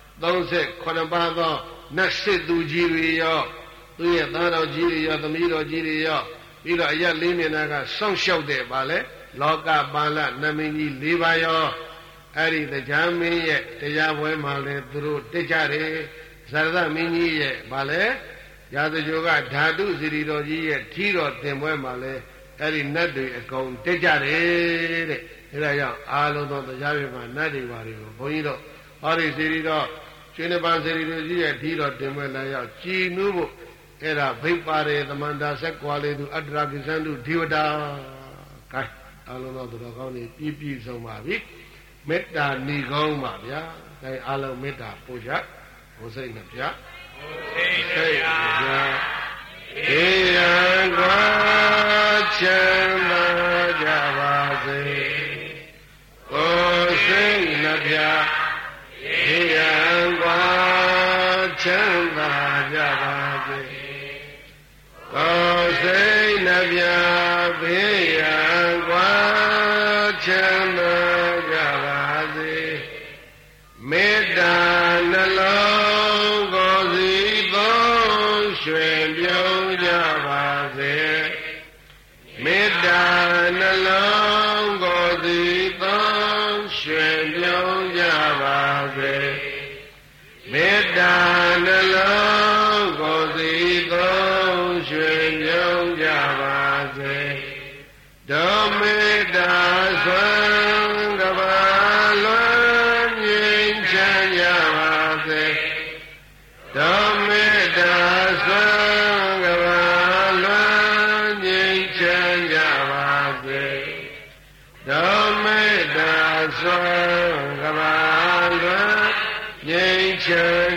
38ပါးသောနတ်စစ်သူကြီးတွေရောသူရဲ့သားတော်ကြီးတွေရောသမီးတော်ကြီးတွေရောပြီးတော့အရက်လေးမျက်နှာကစောင့်ရှောက်တဲ့ပါလေလောကပါဠနမင်းကြီး၄ပါးရောအဲ့ဒီတရားမင်းရဲ့တရားပွဲမှာလဲသူတို့တက်ကြတယ်ဇရဒမင်းကြီးရဲ့ပါလေရာဇဂိုကဓာတုစီရီတော်ကြီးရဲ့ထီတော်တင်ပွဲမှာလဲအဲ့ဒီနတ်တွေအကုန်တက်ကြတယ်တဲ့အဲဒါကြောင့်အားလုံးသောတရားတွေမှာနတ်တွေပါတွေကိုဘုန်းကြီးတို့ဟောဒီစီရီတော်ကျွန်းပန်းစီရီတော်ကြီးရဲ့ထီတော်တင်ပွဲလာရောက်ကြည်နူးဖို့အဲ့ဒါဘိပါရေသမန္တာဆက်ကွာလေသူအတ္တရာကိသန္တုဒေဝတာကဲအားလုံးသောသူတော်ကောင်းတွေပြည့်စုံပါပြီမေတ္တာနေကောင်းပါဗျာကဲအားလုံးမေတ္တာပို့ကြဘုစိတ်နဲ့ဗျာဘုစိတ်နဲ့ဗျာဧယံကွာချမ်းသာကြပါစေကိုယ်စိတ်နဲ့ဗျာဧယံကွာချမ်းသာကြပါစေကိုယ်စိတ်နဲ့ဗျာဘေးရန်ကွာချမ်းသာကြပါစေမေတ္တာနှလုံးကိုယ်စီသုံးရွှင်ပြုံးကြပါစေမေတ္တာနှလုံးကိုယ်စီသုံးရွှင်ပြုံးကြပါစေမေတ္တာနှလုံးကိုယ်စီသုံးရွှင်ပြုံးကြပါစေဓမ္မေတ္တာဆွမ်းကဘာလွန်ငြိမ်းချမ်းကြပါစေဓမ္မေတ္တာဆွမ်းကဘာလွန်ငြိမ်းချမ်းကြပါစေဓမ္မေတ္တာဆွမ်းကဘာလွန်ငြိမ်းချမ်း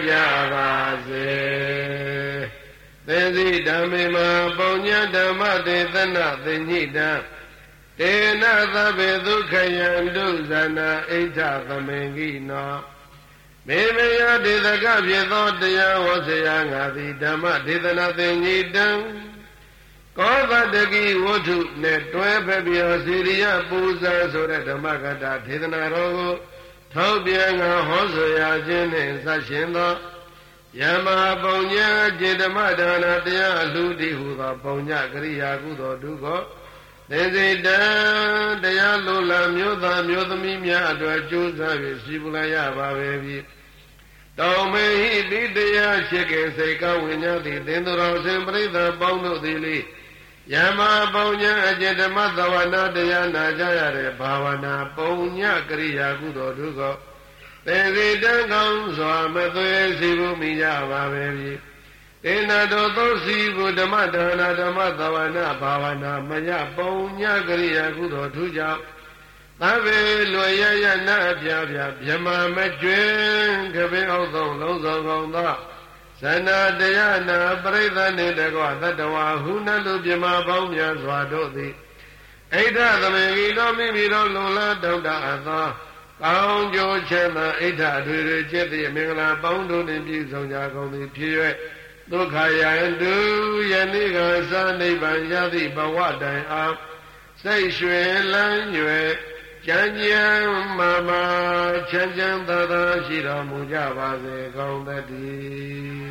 ဓမ္မေမပုညဓမ္မတေသနာသိညိတံတေနသဗ္ဗေဒုက္ခယံဒုဇနာဣဋ္ဌသမင်္ဂိနောမေမယဒေသကဖြစ်သောတရားဝဆရာငါသည်ဓမ္မဒေသနာသိညိတံကောသတကိဝတ္ထုနဲ့တွဲဖက်ပြီးစီရိယပူဇာဆိုတဲ့ဓမ္မကတာဒေသနာတော်ကိုထောက်ပြန်ငါဟောဆိုရခြင်းနှင့်ဆက်ရှင်သောယမပုံညစေတမဒါနတရားအလှတိဟုသောပုံညကရိယာကုသိုလ်ဒုက္ခသေစေတံတရားလုံးလာမျိုးသားမျိုးသမီးများအတွက်ကြိုးစား၍ရှိပူလာရပါပဲပြီတောင်မေဟိတိတရားရှိကေစိတ်ကဝိညာတိသင်္သူတော်ရှင်ပရိသတ်ပေါင်းတို့သည်လေယမပုံညအစေတမသဝနာတရားနာကြရတဲ့ဘာဝနာပုံညကရိယာကုသိုလ်ဒုက္ခသေစေတံကောင်းစွာမသွေစီဖို့မိကြပါပဲပြီဧနတောသုစီဘုဓမ္မဒါနဓမ္မသဝနာဘာဝနာမယပုံညကရိယာကုသိုလ်ထူးကြောင့်သဗ္ဗေလွယ်ရရနာပြပြဗြဟ္မာမကျွင်းကပင်အောင်ဆုံးလုံးစုံကုန်သောဇဏတရားနာပရိသတ်နှင့်တကွသတ္တဝါဟုနလူဗြဟ္မာပေါင်းများစွာတို့သည်ဣဋ္ဌသမင်္ဂိတော်မိမိတို့လုံလာတောက်တာအသောကောင်းကျိုးချမ်းသာဣဋ္ဌအထွေထွေကျင့်သည့်မင်္ဂလာပေါင်းတို့နှင့်ပြည့်စုံကြကုန်သည်ဖြစ်၍ဒုက္ခယံတုယနေ့ကသာနိဗ္ဗာန်ရသည့်ဘဝတိုင်အားစိတ်ရွှင်လန်းရွယ်ကြံ့ကြံ့မာမာချမ်းချမ်းသာသာရှိတော်မူကြပါစေကောင်းသတည်း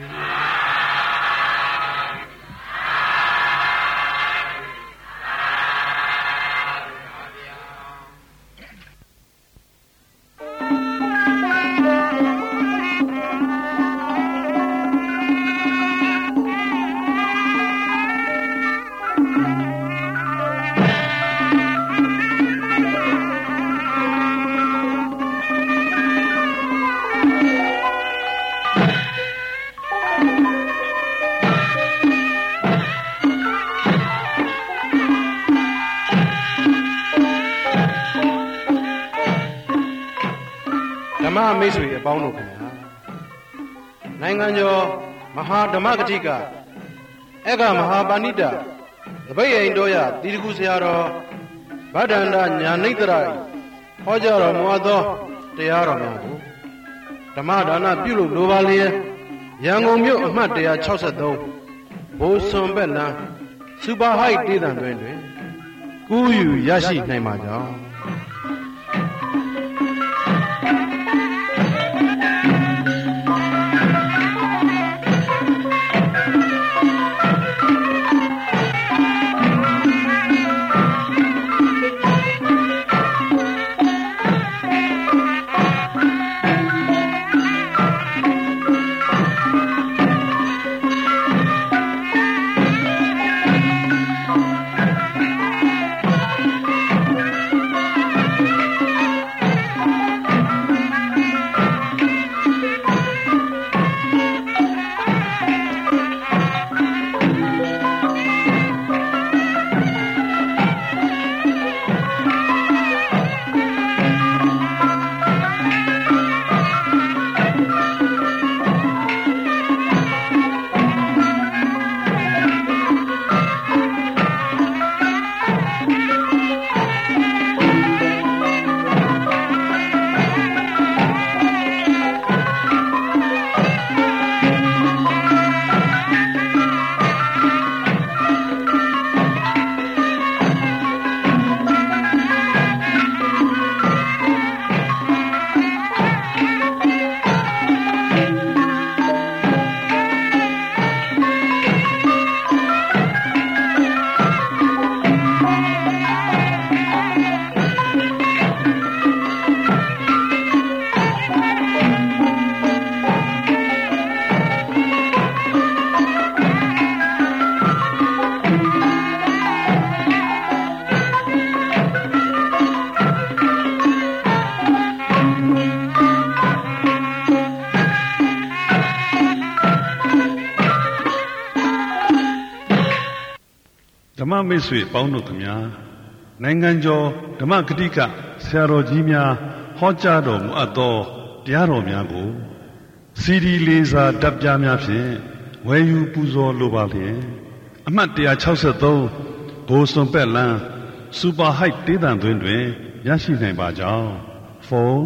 မိတ်ဆွေအပေါင်းတို့ခင်ဗျာနိုင်ငံကျော်မဟာဓမ္မဂတိကအက္ခမဟာပါဏိတသပိတ်အိမ်တော်ရတိတကူဆရာတော်ဗဒ္ဒန္တညာနိတ္တရဟောကြားတော်မူသောတရားတော်များကိုဓမ္မဒါနပြုလို့လိုပါလျက်ရန်ကုန်မြို့အမှတ်163ဘိုးစွန်ဘက်လန်းစူပါဟိုက်ဒေသတွင်ကူးယူရရှိနိုင်ပါကြောင်းဓမ္မမိတ်ဆွေပေါင်းတို့ခင်ဗျာနိုင်ငံကျော်ဓမ္မဂတိကဆရာတော်ကြီးများဟောကြားတော်မူအပ်သောတရားတော်များကိုစီဒီလေးစာဓာတ်ပြားများဖြင့်ဝယ်ယူပူဇော်လိုပါလျင်အမှတ်163ဘိုးစွန်ပက်လန်းစူပါဟိုက်တေးသံသွင်းတွင်ရရှိနိုင်ပါကြောင်းဖုန်း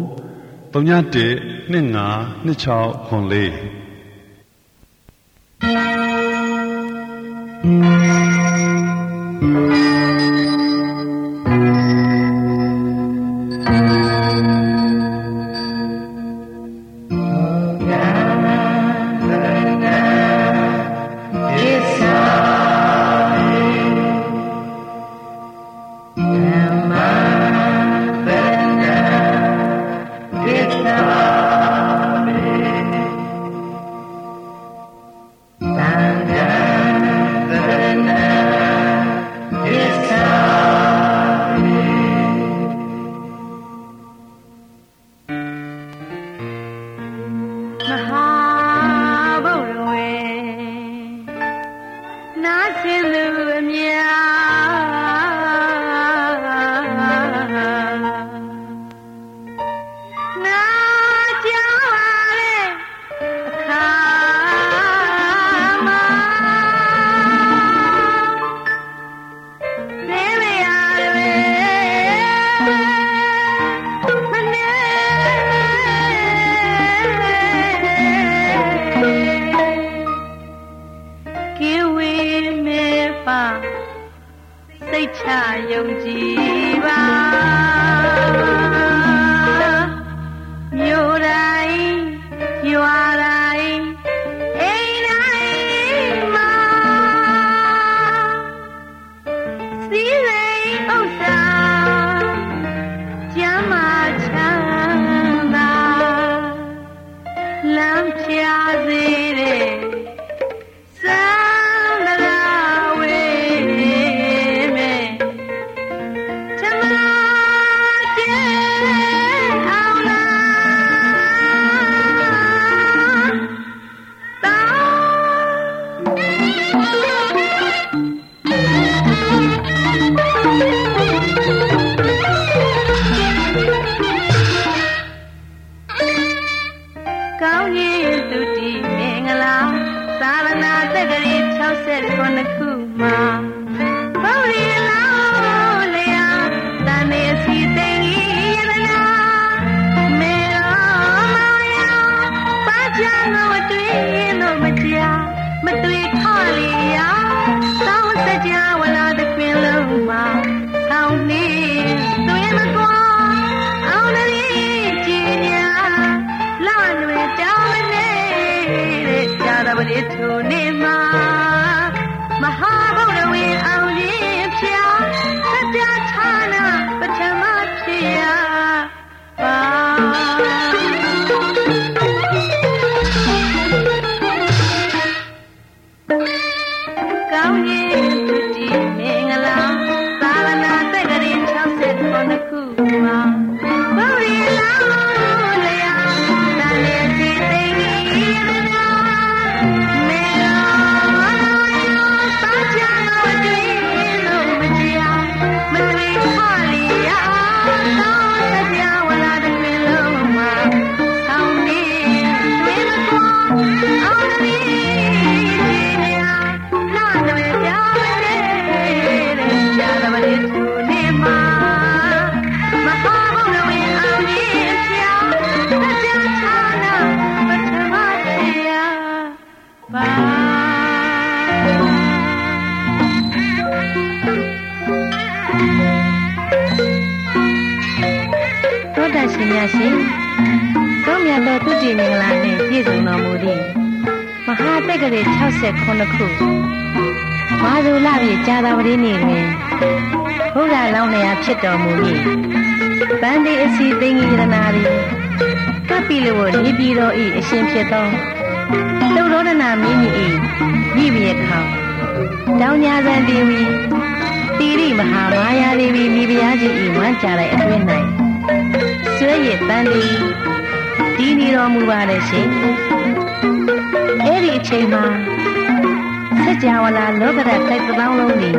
ဖြစ်တော်မူ၏ဗန္တိအစီသိင်္ဂိရဏာရီကပ္ပိလဝနေပြည်တော်၏အရှင်ဖြစ်သောသုရောဒနာမင်းကြီး၏မိဘရခေါင်တောင်ညာဇန်ဒေဝီတိရိမဟာမာယာဒေဝီမိဖုရားကြီး၏ဝမ်းကြတဲ့အတွင်း၌ဆွဲရည်ပန်းသည်ဒီနေတော်မူပါလေရှင်အဲ့ဒီအချိန်မှာစัจ java လာလောကဓာတ်တိုက်ပေါင်းလုံးသည်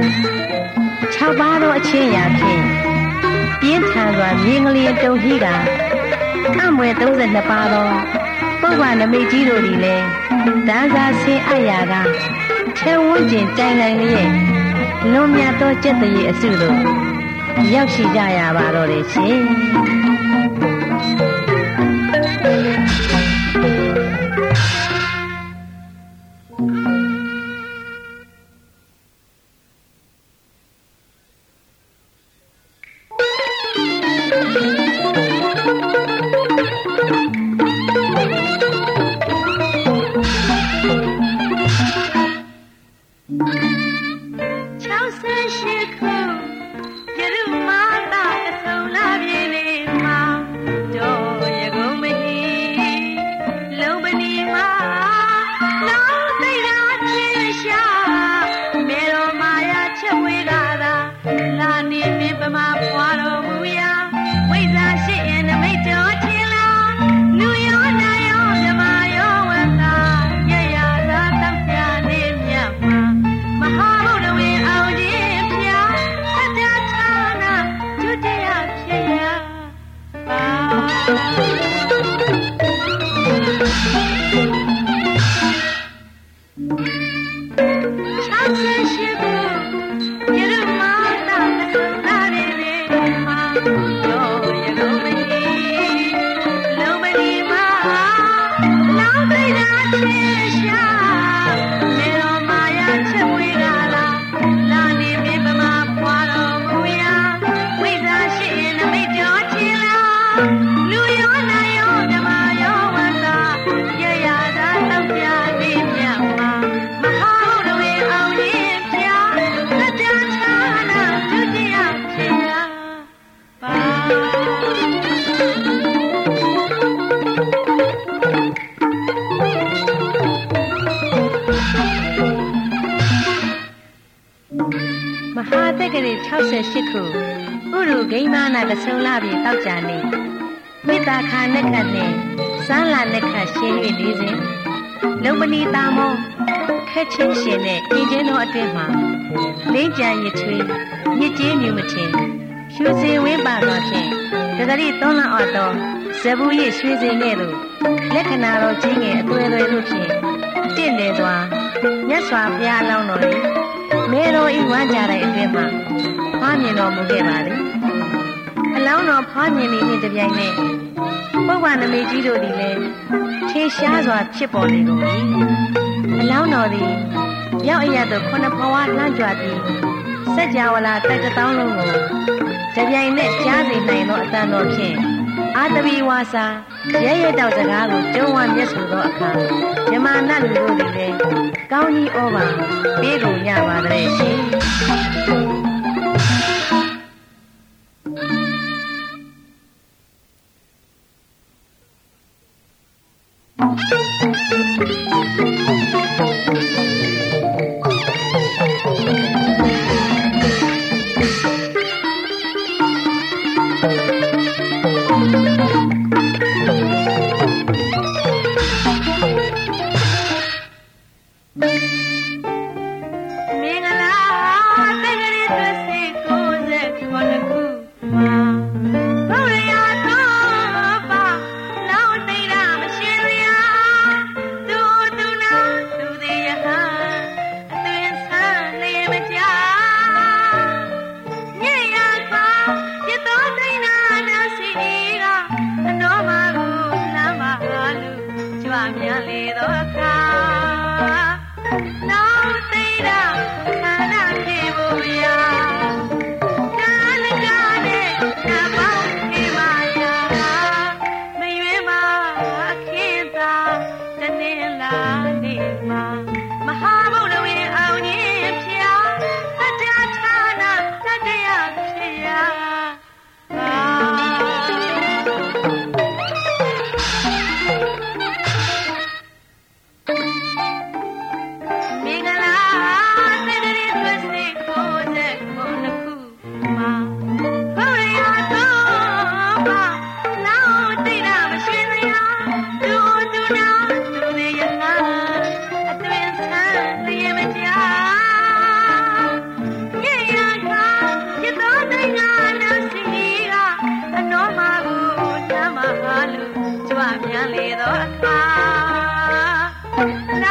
6ပါးသောအချင်းရာဖြင့်ပြင်းထန်စွာမြင်းကလေးတုံဟိတာအမွယ်32ပါးသောပုဗ္ဗနမိတ်ကြီးတို့သည်လည်းတန်းစားဆင်းအပ်ရာကထဲဝန်းကျင်တိုင်တိုင်လေးရဲ့လွန်မြတ်သောကျက်တရေအစုတို့ရောက်ရှိကြရပါတော့တယ်ရှင်68ခုဥရုဂိမ်းမာနာကဆုံလာပြီတောက်ကြနေမိသားခါနက်ခတ်နဲ့စမ်းလာနက်ခတ်ရှင်း၍နေစဉ်လုံမနီတာမောခက်ချင်းရှင်နဲ့အင်းချင်းတော်အတွင်မှာလင်းကြံရထွေးမြစ်ကြီးမြူမထင်ရွှေစင်ဝင်းပါတော်ဖြင့်တကတိသုံးလအော်တော်ဇဘူးရရွှေစင်နဲ့တို့လက္ခဏာတော်ကြီးငယ်အသွဲသွဲတို့ဖြင့်တင့်တယ်သွားမြတ်စွာဘုရားအလောင်းတော်၏မေတော်ဤဝမ်းကြတဲ့အတွင်မှာဖွားမြင်တော်မူခဲ့ပါလေအလောင်းတော်ဖွားမြင်နေနှင့်တပြိုင်နက်ပုဗ္ဗနမိတ်ကြီးတို့သည်လည်းထင်ရှားစွာဖြစ်ပေါ်နေကုန်၏အလောင်းတော်သည်ရောက်အရသို့ခုနှစ်ဘဝလှမ်းကြွပြီးစัจ java လာတိုက်တစ်တောင်းလုံးကိုတပြိုင်နက်ကြားစေနိုင်သောအတန်တော်ဖြင့်အာတဝီဝါစာရဲရဲတောက်စကားကိုကျုံးဝမျက်ဆိုသောအခါမြမနတ်လူတို့သည်လည်းကောင်းကြီးဩဘာပေးကုန်ရပါတဲ့ရှင်ပြန်လေတော့အခါ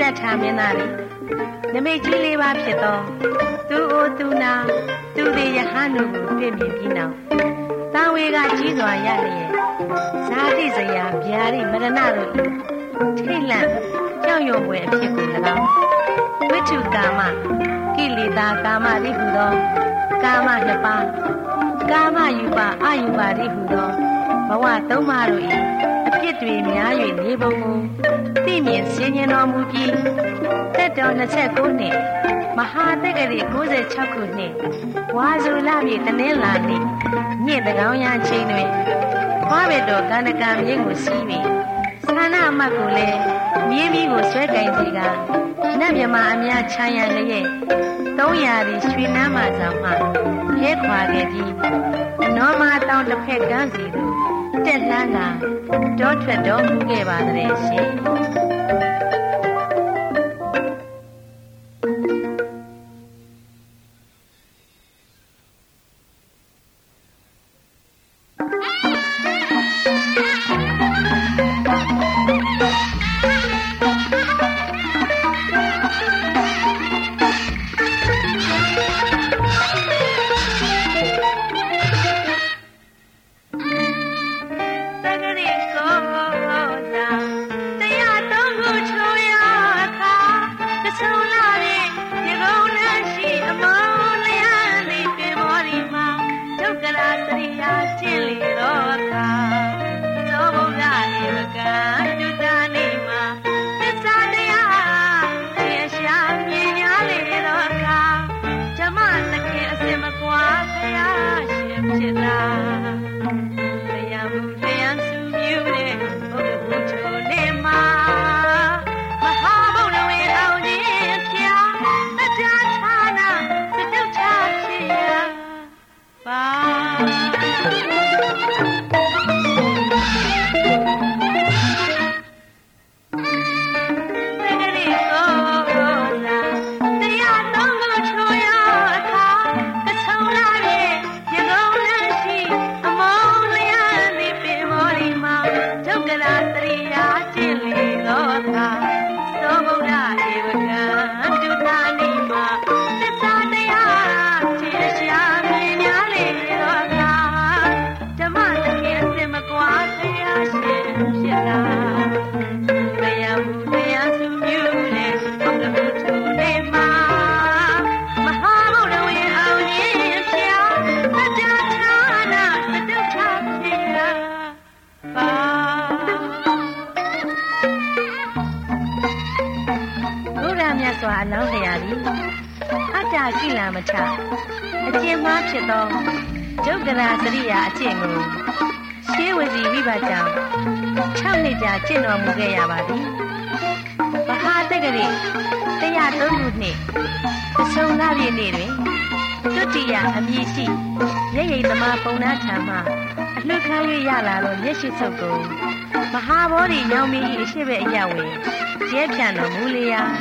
ထာမင်းသားသည်နမိတ်ကြီးလေးပါဖြစ်သောသူအိုသူနာသူသည်ယဟန်တို့ကိုတွေ့မြင်ပြီးနောက်တာဝေကကြီးစွာရလျက်ဇာတိစရာဗျာတိမရဏတို့ထိတ်လန့်ကြောက်ရွံ့ဖွယ်အဖြစ်ကို၎င်းဝိတုကာမကိလေသာကာမတိဟုသောကာမနှစ်ပါးကာမယူပါအယူပါတိဟုသောဘဝသုံးပါးတို့၏အဖြစ်တွေများ၍နေပုံကိုသိမြင်ဆင်ញင်တော်မူပြီးသက်တော်29နှစ်မဟာတက္ကရီ96ခုနှစ်ဝါဇူလပြည်တနင်္လာနေ့ညတကောင်ရချိန်တွင်ဘွားဘက်တော်ကန္တကံမြင့်ကိုစီးပြီးသာနာအမတ်ကိုလည်းမြင်းမီးကိုဆွဲကင်စီကနတ်မြမအများချမ်းရလျက်300ရီရွှေနန်းမဆောင်မှရဲခွာခဲ့ပြီးအနောမတောင်တစ်ဖက်ကန်းစီသို့တက်လှမ်းကတောထွက်တော်မူခဲ့ပါတဲ့ရှင်ကျင့်တော်မူခဲ့ရပါသည်မဟာတက္ကရီ103ခုနှစ်အဆုံးလပြည့်နေ့တွင်တုတိယအမည်ရှိရိပ်ရိပ်သမားပုံနာထံမှအလှခံ၍ရလာသောမျက်ရှိစုပ်ကိုမဟာဘောဓိညောင်မီ၏အရှိဘက်အရဝယ်ကျဲဖြန့်တော်မူလျာ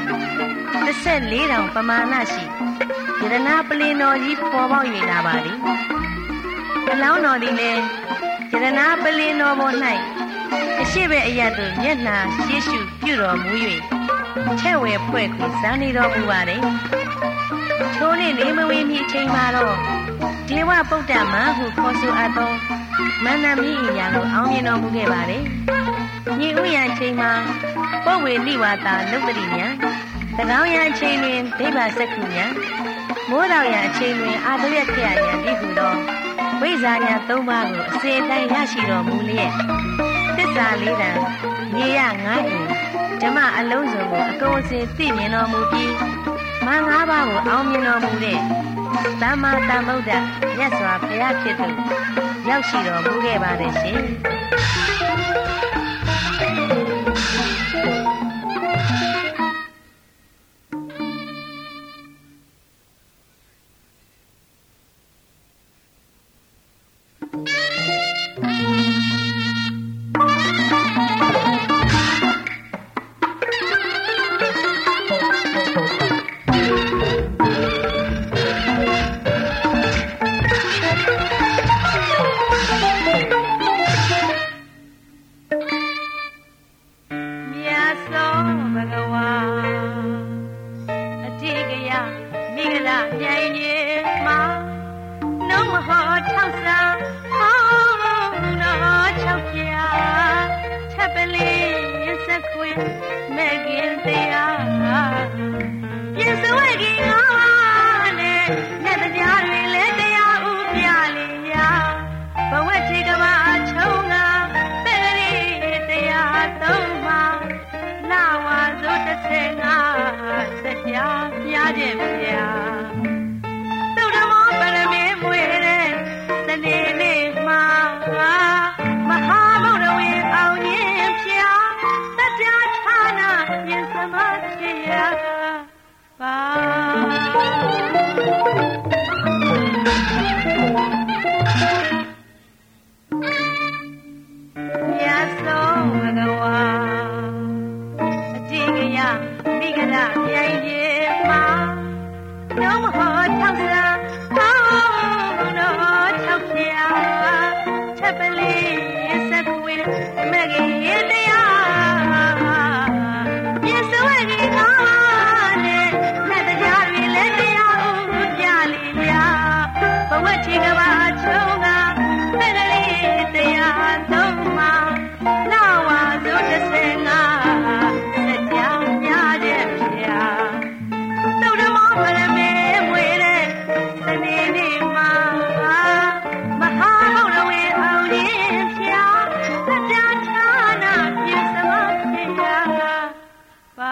24တောင်ပမာဏရှိယရနာပလင်တော်ကြီးပေါ်ပေါက်၍လာပါသည်အလောင်းတော်သည်လည်းယရနာပလင်တော်ပေါ်၌အရှိဘအရသို့မျက်နှာရှေ့ရှုပြုတော်မူ၍ထဲ့ဝဲဖွဲ့ခွေစားနေတော်မူပါတယ်။ထိုနေ့နေမဝေမီအချိန်မှာတော့ဒေဝပုဒ္ဒမဟုခေါ်ဆိုအပ်သောမန္တမီအရာကိုအောင်မြင်တော်မူခဲ့ပါတယ်။ညီဥယျာအချိန်မှာပုဝေနိဝါဒလုတ္တိညာတကောင်းရအချိန်တွင်ဒိဗ္ဗစက္ခုညာမိုးတော်ရအချိန်တွင်အာတရခရယံဒီဟုသောဝိဇာညာ၃ပါးကိုအစေတိုင်းရရှိတော်မူလျက်သစ္စာ၄တန်မြေရ9အိမ်ဓမ္မအလုံးစုံကိုအကုန်အစင်သိမြင်တော်မူပြီးမင်္ဂ၅ပါးကိုအောင်မြင်တော်မူတဲ့သမ္မာသမ္ဗုဒ္ဓမြတ်စွာဘုရားဖြစ်သူရောက်ရှိတော်မူခဲ့ပါတယ်ရှင်မြတ်စွာဘဂဝါမဟောထောက်စားဟောတော့ချောက်ပြချက်ပလေးစက်ခွေမဲ့ခင်တရားပြင်စဝဲကြီးငါနဲ့လက်တရားတွေလည်းတရားဥပြလေးရဘဝချေကဘာချုံငါပဲ့လေးတရားသုံးပါလာဝါဆို35စက်ပြပြခြင်းပြသုဒ္ဓမောပရမေမွေတဲ့စနေနေ့မှာမဟာဗုဒ္ဓဝေအောင်ရင်ဖျားတကြဌာနပြင်စမဖြစ်ရပါမြတ်စွာဘဂဝါအတိကယမိဂရပြိုင်ရဲ့မှာလုံးမဟောထောက်စားဟောတော့ထောက်ပြချက်ပလေးစက်ခွေမကြီးရဲ့တရားပြည့်စုံရဲ့ကားနဲ့လက်တရားတွေလည်းတရားဥပြလေးရဘဝချေကဘာချုံကပဲ့လေးတရားသုံးပါလာဝါဆို35စက်ပြများတဲ့ဖြာသုဒ္ဓမောပရမေမွေတဲ့စနေနေ့မှာမဟာဗုဒ္ဓဝေအောင်ရင်ဖျားတကြဌာနပြင်စမဖြစ်ရပါ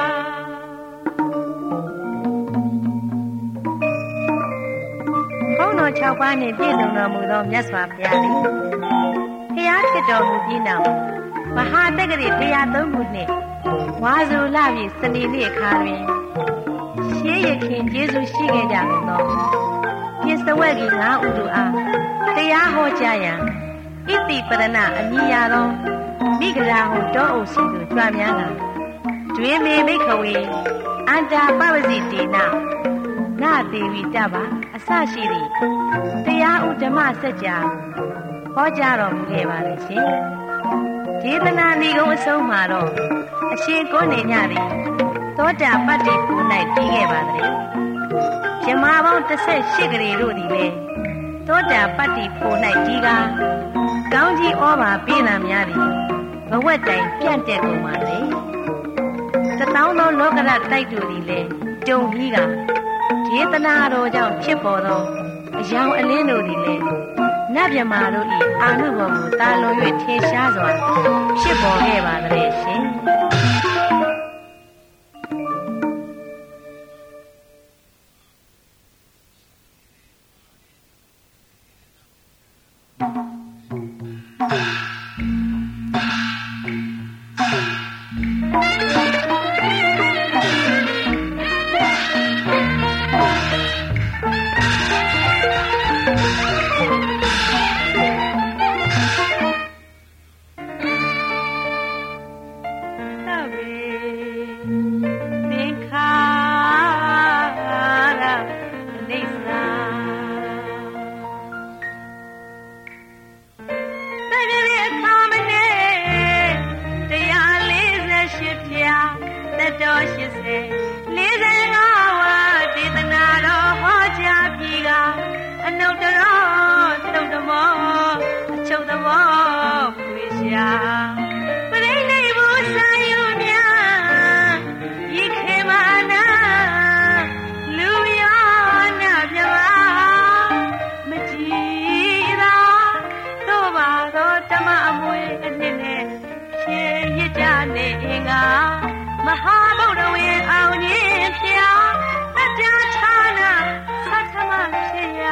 ဘုန်းတော်6ပါးနှင့်ပြည့်စုံတော်မူသောမြတ်စွာဘုရားသည်ဖျားဖြစ်တော်မူပြီးနောက်မဟာတက္ကရာ103ခုနှင့်ဝါဆိုလပြည့်စနေနေ့အခါတွင်ရှေးရခင်ကျေးဇူးရှိခဲ့ကြကုန်သောပြင်စဝက်ကြီး9ဦးတို့အားတရားဟောကြားရန်ဣတိပရဏအမည်ရသောမိဂရာဟုတောအုပ်စီသို့ကြွများလာဒွေမေမိခဝေအန္တာပဝစီတေနနာဒေဝီတပါအစရှိသည့်တရားဥဓမ္မစัจ जा ဟောကြားတော်မူခဲ့ပါလေရှင်ဒေသနာဏီကုံအဆုံးမှာတော့အရှင်ကိုနေညသည်သောတာပတ္တိပူ၌တည်ခဲ့ပါသည်ယမပေါင်း18ကလေးတို့သည်လည်းသောတာပတ္တိပူ၌တည်ကားကောင်းကြီးဩဘာပေးလာများသည်ဘဝတ်တိုင်ပြန့်တက်ကုန်ပါလေတောင်းသောလောကရတိုက်တို့သည်လည်းကြုံပြီးကဒေသနာတော်ကြောင့်ဖြစ်ပေါ်သောအယောင်အလင်းတို့သည်လည်းနတ်မြမာတို့၏အာနုဘော်ကိုတာလွန်၍ထင်ရှားစွာဖြစ်ပေါ်ခဲ့ပါတဲ့ရှင်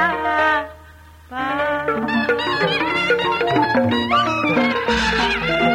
ပါ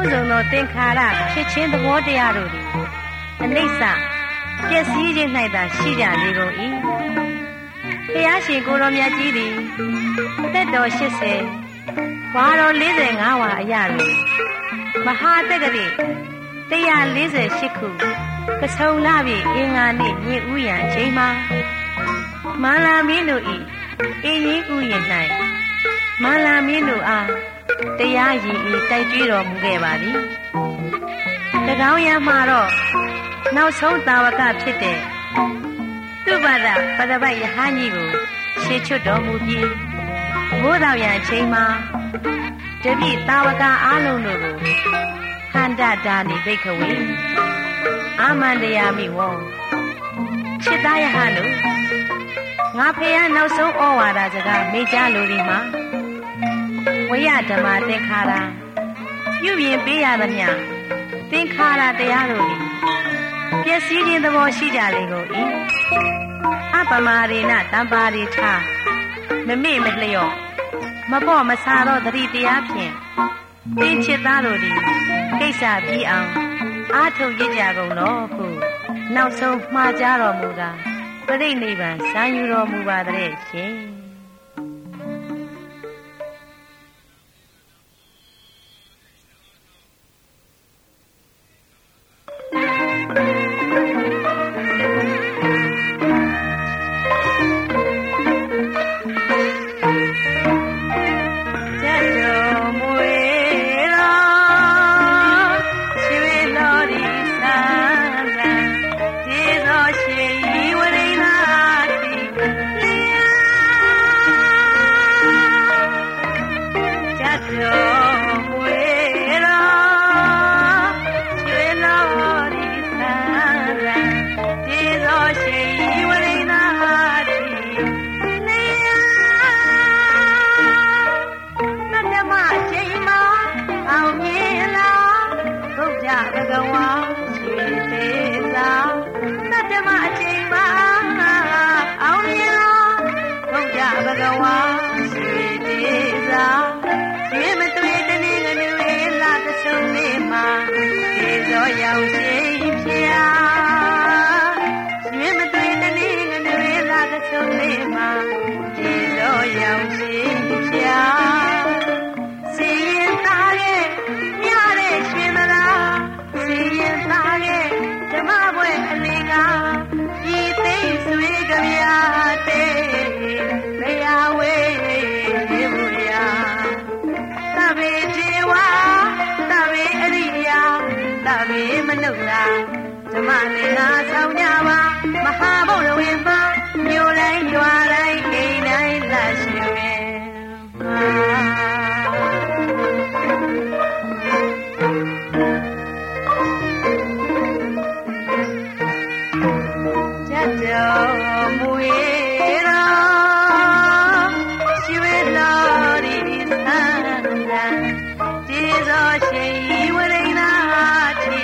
မျိုးစုံသောသင်္ခါရဖြစ်ခြင်းသဘောတရားတို့သည်အနိစ္စပျက်စီးခြင်း၌သာရှိကြလေကုန်၏ဘုရားရှင်ကိုယ်တော်မြတ်ကြီးသည်သက်တော်80ဝါတော်45ဝါအရာတွင်မဟာတက္ကတိ148ခုကဆုံလပြည့်အင်္ဂါနေ့ညဥ်ရန်အချိန်မှာမန္လာမင်းတို့၏အင်းကြီးဥယျာဉ်၌မန္လာမင်းတို့အားတရားရည်ဤတိုက်ကြွတော်မူခဲ့ပါသည်၎င်းရမှာတော့နောက်ဆုံးတာဝကဖြစ်တဲ့သူပဒပဒပိုက်ယဟန်ကြီးကိုရှေ့ချွတ်တော်မူပြီးမိုးတော်ရန်အချိန်မှာတပိတာဝကအားလုံးတို့ကိုဟန္တဒါနိဘိက္ခဝေအာမန္တယာမိဝောချစ်သားယဟန်တို့ငါဖေရနောက်ဆုံးဩဝါဒစကားမေ့ကြလိုဒီမှာဝိယဓမ္မသင်္ခါရပြုပြင်ပေးရသမျှသင်္ခါရတရားတို့သည်ပျက်စီးခြင်းသဘောရှိကြလေကုန်၏အပမရေနတံပါရိထမမေ့မလျော့မပေါ့မဆာသောသတိတရားဖြင့်သင်ချစ်သားတို့သည်ကိစ္စပြီးအောင်အားထုတ်ရကြကုန်လောဟုနောက်ဆုံးမှားကြတော်မူတာပရိနိဗ္ဗာန်စံယူတော်မူပါတဲ့ရှင်ဓမ္မနဲ့ငါဆောင်ကြပါမဟာဗုဒ္ဓဝေပါမြို့တိုင်းရွာတိုင်းအိမ်တိုင်းလက်ရှိဝေကြတ်တော်မူတော်ရှိဝေတော်ဒီသံဃာဒီသောရှိဝရိနာတိ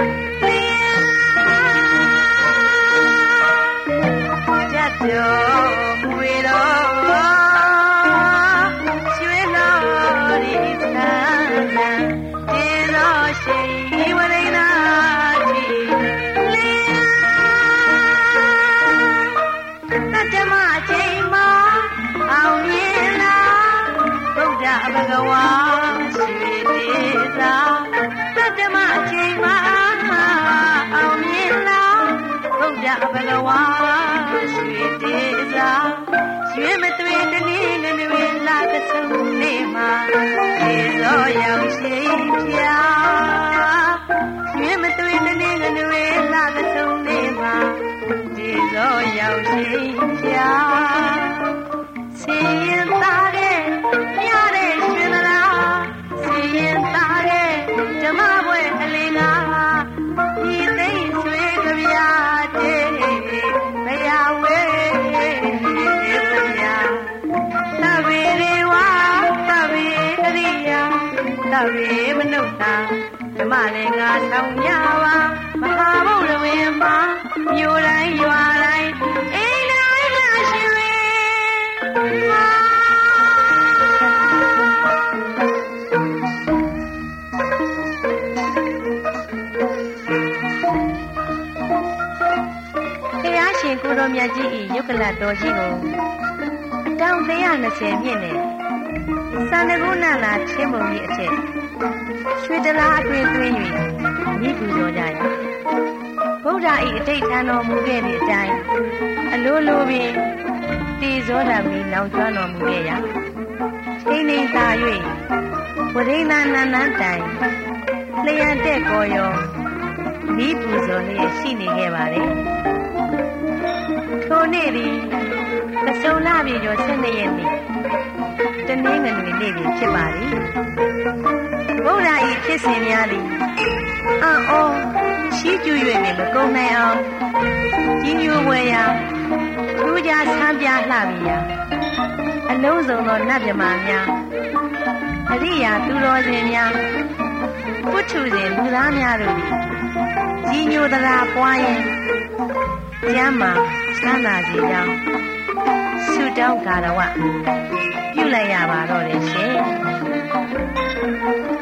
တော်မူတော်ရွှေတော်ဒီသံဃာဒီတော်ရှိဝရိနာတိလေတတ္တမအချိန်မှာအောင်မြင်လာဗုဒ္ဓဘဂဝါရွှေတေသာတတ္တမအချိန်မှာအောင်မြင်လာဗုဒ္ဓဘဂဝါရွှေမသွေးတနည်းငွေလာကဆုံနေမှာဒီသောရောက်ရှိပြရွှေမသွေးတနည်းငွေလာကဆုံနေမှာဒီသောရောက်ရှိပြစင်ရင်သားရဲ့မြရတဲ့ရွှေမလားစင်ရင်သားရဲ့ဓမ္မဘွယ်အလင်းကဒီသိမ့်ရွှေကြပြတဲ့ဘယ်ဟာဝဲသဗ္ဗေမနုဿာဓမ္မလည်းငါဆောင်ကြပါမဟာဗုဒ္ဓဝေပါမြို့တိုင်းရွာတိုင်းအိမ်တိုင်းလာရှိဝေတ်ကြီးဤယုတ်ကလတော်ကြီးကိုအတောင်120မြင့်နဲ့စန္ဒကုဏလာချင်းပုံကြီးအထက်ရွှေတလားအတွင်းသွင်း၍မိပူဇော်ကြရဗုဒ္ဓဤအတိတ်ထံတော်မူခဲ့သည့်အတိုင်းအလိုလိုပင်တေဇောဓမီလောင်ကျွမ်းတော်မူခဲ့ရာချိန်နေသာ၍ဝရိဏနန္နတိုင်လျံတဲ့ကောရောမိပူဇော်လျက်ရှိနေခဲ့ပါတယ်ထိုနေ့သည်ကစုံလပြည်ကျော်12ရက်နေ့တနင်္ဂနွေနေ့ပင်ဖြစ်ပါသည်ဗုဒ္ဓဤဖြစ်စဉ်များသည်အော်ချီးကျူး၍မကုန်နိုင်အောင်ကြီးညိုဝဲရာထူးခြားဆန်းပြလှပြီရာအလုံးစုံသောနတ်မြမာများအရိယာသူတော်စင်များပုထုဇဉ်လူသားများတို့ကြီးညိုသရာပွားရင်ကျမ်းမာချမ်းသာစေကြောင်းဆုတောင်းဂါရဝပြုလိုက်ရပါတော့တယ်ရှင်